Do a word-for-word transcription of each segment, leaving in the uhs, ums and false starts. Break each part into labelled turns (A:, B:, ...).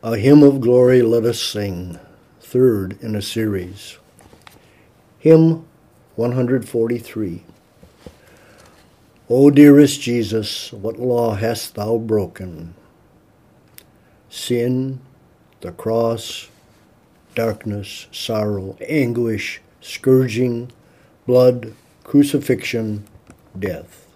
A: A Hymn of Glory Let Us Sing, third in a series. Hymn one forty-three. O dearest Jesus, what law hast thou broken? Sin, the cross, darkness, sorrow, anguish, scourging, blood, crucifixion, death.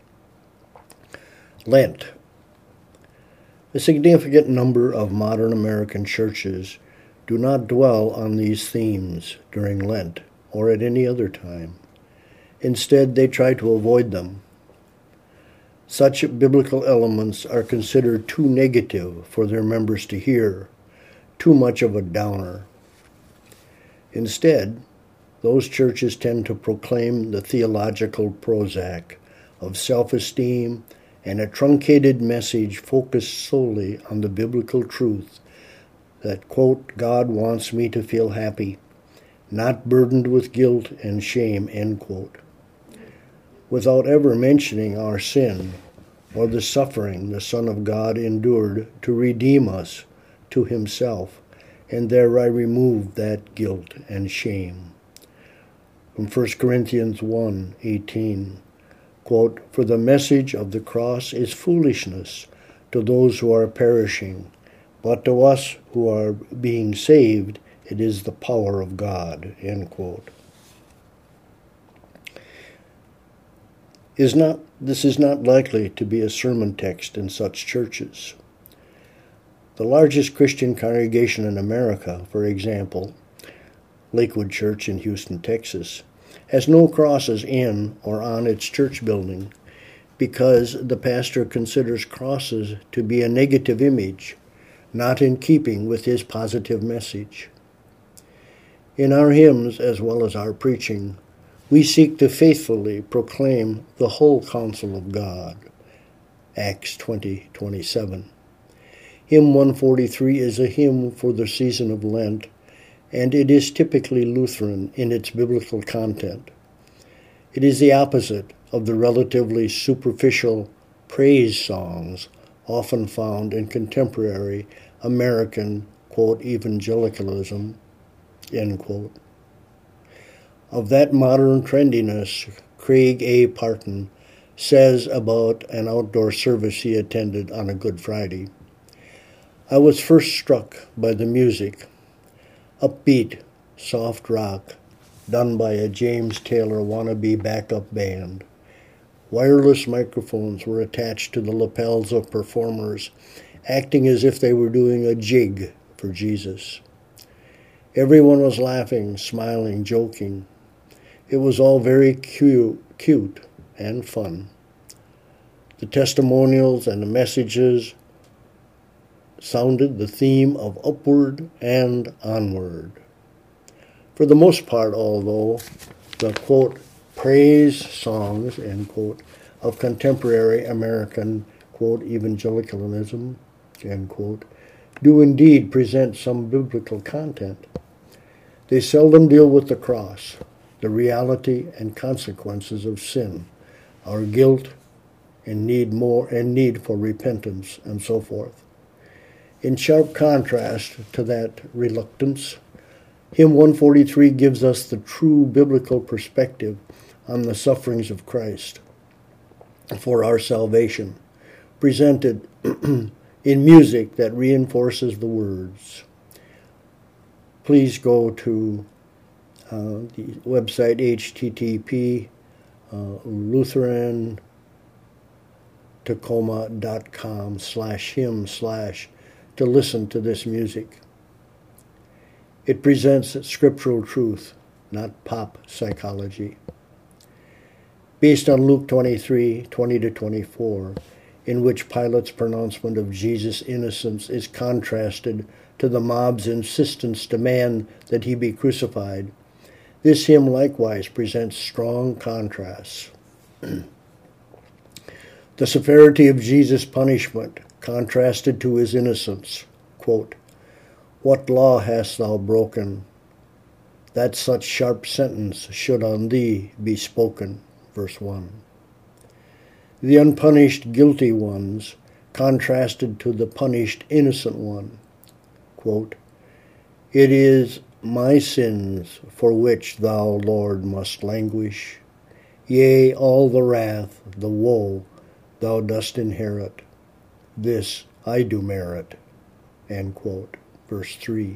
A: Lent. A significant number of modern American churches do not dwell on these themes during Lent or at any other time. Instead, they try to avoid them. Such biblical elements are considered too negative for their members to hear, too much of a downer. Instead, those churches tend to proclaim the theological Prozac of self-esteem and a truncated message focused solely on the biblical truth that, quote, God wants me to feel happy, not burdened with guilt and shame, end quote, without ever mentioning our sin or the suffering the Son of God endured to redeem us to himself and thereby remove that guilt and shame. From First Corinthians one eighteen, quote, for the message of the cross is foolishness to those who are perishing, but to us who are being saved, it is the power of God, end quote. Is not, this is not likely to be a sermon text in such churches. The largest Christian congregation in America, for example, Lakewood Church in Houston, Texas, has no crosses in or on its church building because the pastor considers crosses to be a negative image, not in keeping with his positive message. In our hymns, as well as our preaching, we seek to faithfully proclaim the whole counsel of God, Acts twenty twenty-seven. Hymn one forty-three is a hymn for the season of Lent, and it is typically Lutheran in its biblical content. It is the opposite of the relatively superficial praise songs often found in contemporary American, quote, evangelicalism, end quote. Of that modern trendiness, Craig A. Parton says about an outdoor service he attended on a Good Friday, I was first struck by the music, upbeat, soft rock, done by a James Taylor wannabe backup band. Wireless microphones were attached to the lapels of performers, acting as if they were doing a jig for Jesus. Everyone was laughing, smiling, joking. It was all very cute, cute and fun. The testimonials and the messages sounded the theme of upward and onward. For the most part, although, the, quote, praise songs, end quote, of contemporary American, quote, evangelicalism, end quote, do indeed present some biblical content. They seldom deal with the cross, the reality and consequences of sin, our guilt and need more and need for repentance, and so forth. In sharp contrast to that reluctance, Hymn one forty-three gives us the true biblical perspective on the sufferings of Christ for our salvation, presented in music that reinforces the words. Please go to uh, the website H T T P uh, Lutheran Tacoma dot com slash hymn slash to listen to this music. It presents scriptural truth, not pop psychology. Based on Luke twenty-three, twenty to twenty-four, in which Pilate's pronouncement of Jesus' innocence is contrasted to the mob's insistence to demand that he be crucified, this hymn likewise presents strong contrasts. The severity of Jesus' punishment contrasted to his innocence, quote, what law hast thou broken, that such sharp sentence should on thee be spoken, verse one. The unpunished guilty ones contrasted to the punished innocent one, quote, "It is my sins for which thou, Lord, must languish. Yea, all the wrath, the woe thou dost inherit. This I do merit." End quote. Verse three.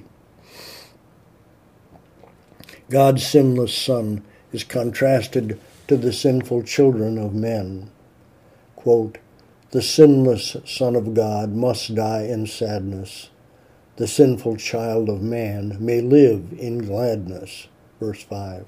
A: God's sinless Son is contrasted to the sinful children of men. Quote, "The sinless Son of God must die in sadness. The sinful child of man may live in gladness." Verse five.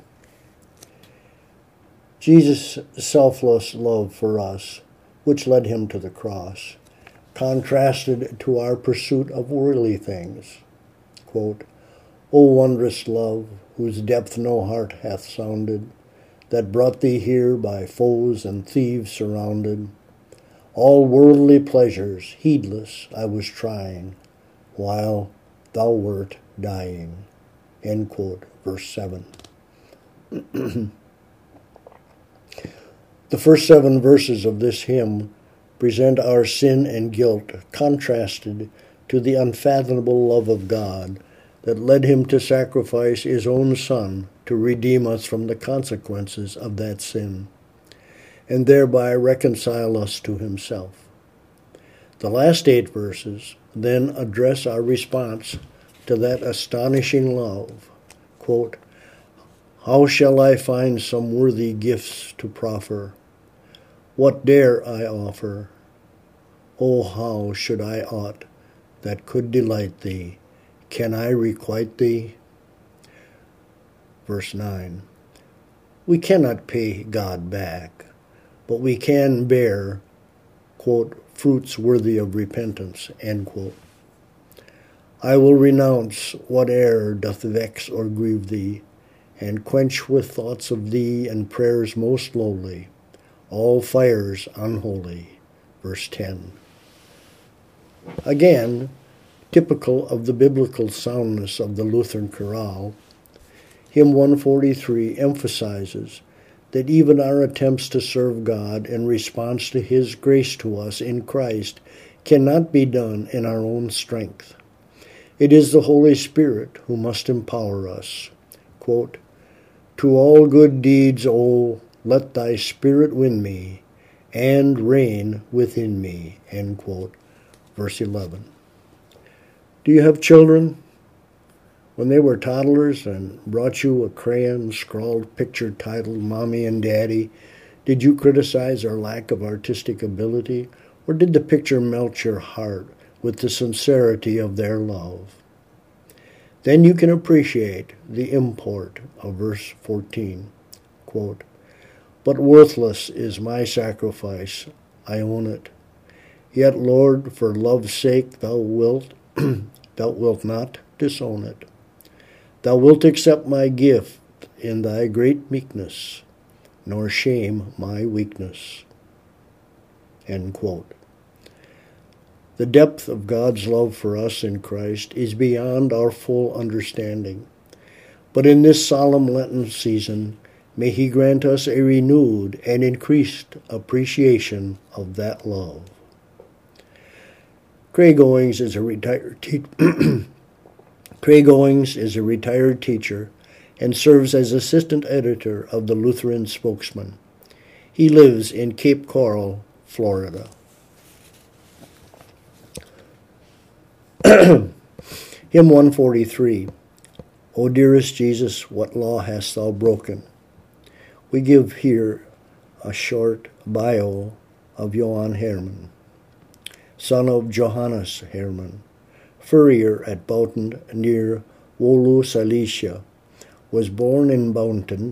A: Jesus' selfless love for us, which led him to the cross, contrasted to our pursuit of worldly things. Quote, "O wondrous love, whose depth no heart hath sounded, that brought thee here by foes and thieves surrounded. All worldly pleasures heedless I was trying, while thou wert dying." End quote. Verse seven. The first seven verses of this hymn present our sin and guilt contrasted to the unfathomable love of God that led him to sacrifice his own Son to redeem us from the consequences of that sin, and thereby reconcile us to himself. The last eight verses then address our response to that astonishing love. Quote, "How shall I find some worthy gifts to proffer? What dare I offer? Oh, how should I aught that could delight thee? Can I requite thee?" Verse nine. We cannot pay God back, but we can bear, quote, "fruits worthy of repentance," end quote. "I will renounce whate'er doth vex or grieve thee, and quench with thoughts of thee and prayers most lowly all fires unholy." Verse ten. Again, typical of the biblical soundness of the Lutheran chorale, hymn one forty-three emphasizes that even our attempts to serve God in response to his grace to us in Christ cannot be done in our own strength. It is the Holy Spirit who must empower us. Quote, "To all good deeds, O, let thy Spirit win me, and reign within me." End quote. Verse eleven. Do you have children? When they were toddlers and brought you a crayon scrawled picture titled Mommy and Daddy, did you criticize their lack of artistic ability, or did the picture melt your heart with the sincerity of their love? Then you can appreciate the import of verse fourteen. Quote, "But worthless is my sacrifice, I own it. Yet, Lord, for love's sake thou wilt, thou wilt not disown it. Thou wilt accept my gift in thy great meekness, nor shame my weakness." End quote. The depth of God's love for us in Christ is beyond our full understanding. But in this solemn Lenten season, may he grant us a renewed and increased appreciation of that love. Craig Owings is a retired te- Craig Owings is a retired teacher and serves as assistant editor of the Lutheran Spokesman. He lives in Cape Coral, Florida. Hymn one forty-three. O dearest Jesus, what law hast thou broken? We give here a short bio of Johann Hermann, son of Johannes Hermann, furrier at Bouten near Wolu, Silesia, was born in Bouten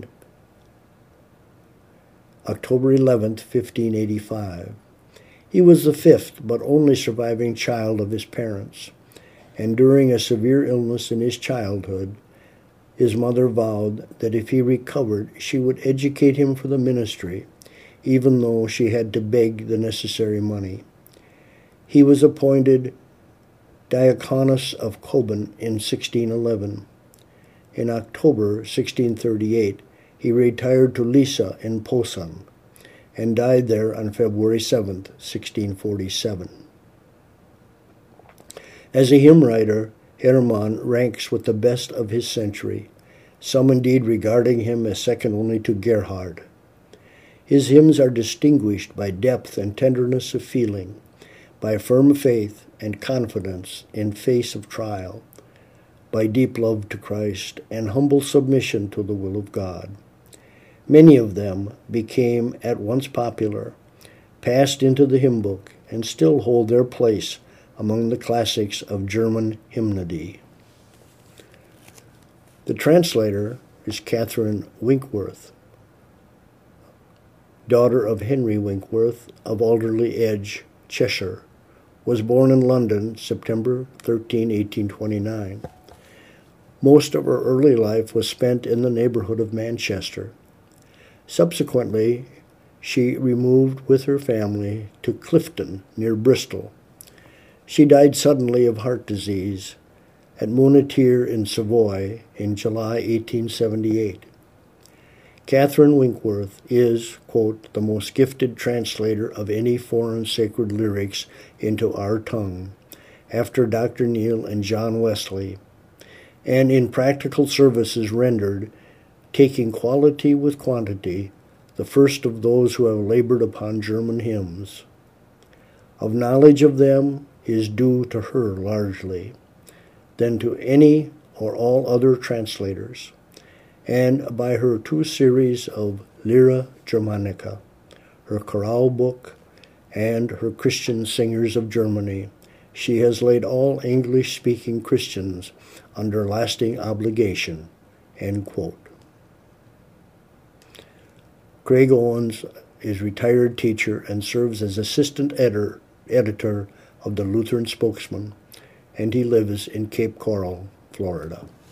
A: October eleventh, fifteen eighty-five. He was the fifth but only surviving child of his parents, and during a severe illness in his childhood, his mother vowed that if he recovered, she would educate him for the ministry, even though she had to beg the necessary money. He was appointed Diaconus of Coben in sixteen eleven. In October sixteen thirty-eight, he retired to Lisa in Posen and died there on February seventh, sixteen forty-seven. As a hymn writer, Hermann ranks with the best of his century, some indeed regarding him as second only to Gerhard. His hymns are distinguished by depth and tenderness of feeling, by firm faith and confidence in face of trial, by deep love to Christ and humble submission to the will of God. Many of them became at once popular, passed into the hymn book, and still hold their place among the classics of German hymnody. The translator is Catherine Winkworth, daughter of Henry Winkworth of Alderley Edge, Cheshire, was born in London September thirteenth, eighteen twenty-nine. Most of her early life was spent in the neighborhood of Manchester. Subsequently, she removed with her family to Clifton, near Bristol. She died suddenly of heart disease at Monatir in Savoy in July eighteen seventy-eight. Catherine Winkworth is, quote, the most gifted translator of any foreign sacred lyrics into our tongue, after Doctor Neil and John Wesley, and in practical services rendered, taking quality with quantity, the first of those who have labored upon German hymns. Of knowledge of them is due to her largely, than to any or all other translators, and by her two series of Lyra Germanica, her chorale book, and her Christian Singers of Germany, she has laid all English-speaking Christians under lasting obligation, end quote. Craig Owens is retired teacher and serves as assistant editor, editor of the Lutheran Spokesman, and he lives in Cape Coral, Florida.